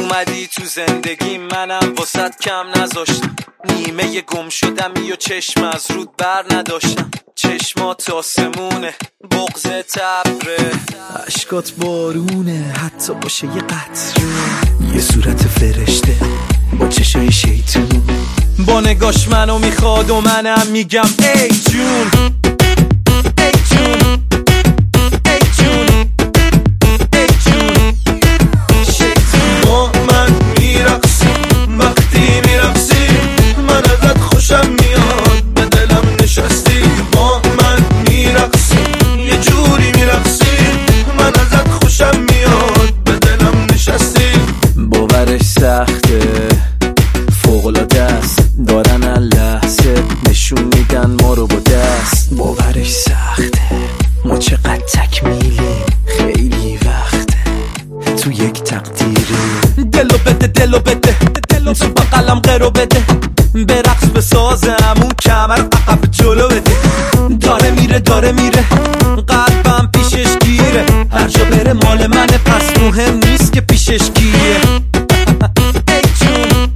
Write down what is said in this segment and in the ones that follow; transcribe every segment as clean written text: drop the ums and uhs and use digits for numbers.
اومدی تو زندگی منم واسط کم نذاشتم، نیمه گم شدمی و چشم از رود بر نداشتم، چشمات آسمونه بغض تبره، عشقات بارونه حتی باشه یه قطره، یه صورت فرشته با چشای شیطون، با نگاش منو میخواد و منم میگم ای جون ای جون ای جون ای جون شیطون. با من میرقصی وقتی میرقصی من ازت خوشم میاد به دلم نشستی، با من میرقصی یه جوری میرقصی من ازت خوشم میاد به دلم نشستی. باورش سخته فوق‌العاده است، دارن لحظه نشون میدن ما رو با دست. باورش سخته ما چقدر تکمیلیم، خیلی وقته تو یک تقدیری. دلو بده دلو بده تو بقلم قرو بده، به رقص بسازم اون کمر عقب جلو بده، داره میره قلبم پیشش گیره، هر جا بره مال منه پس مهم نیست که پیشش گیره. ای جون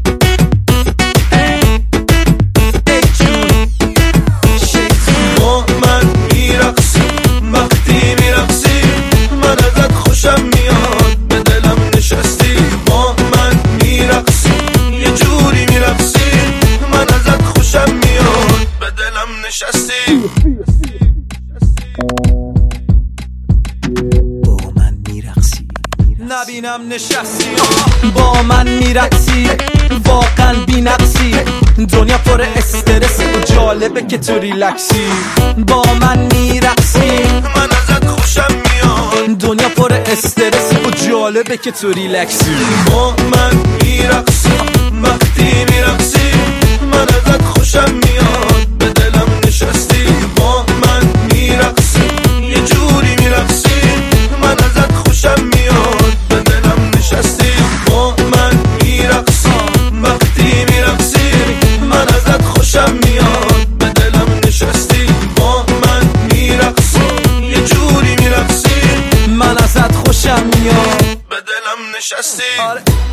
ای جون شیطون. با من میرقصی وقتی میرقصی من ازت خوشم میاد به دلم نشستی، با من میرقصی یه جوری میرقصی من ازت خوشم میاد به دلم نشستی. با من میرقصی نبینم نشستی با من میرقصی، واقعا بی نقصی، دنیا پر استرس و جالبه که تو ریلکسی، با من میرقصی من ازت خوشم میاد دنیا پر استرس و جالبه که تو ریلکسی. با من میرقصی وقتی میرقصی من ازت خوشم میاد به دلم نشستی، با من میرقصی یه جوری میرقصی من ازت خوشم میاد به دلم نشستی، با من میرقصی وقتی میرقصی من ازت خوشم میاد به دلم نشستی، با من میرقصی یه جوری میرقصی من ازت خوشم میاد به دلم نشستی. آره.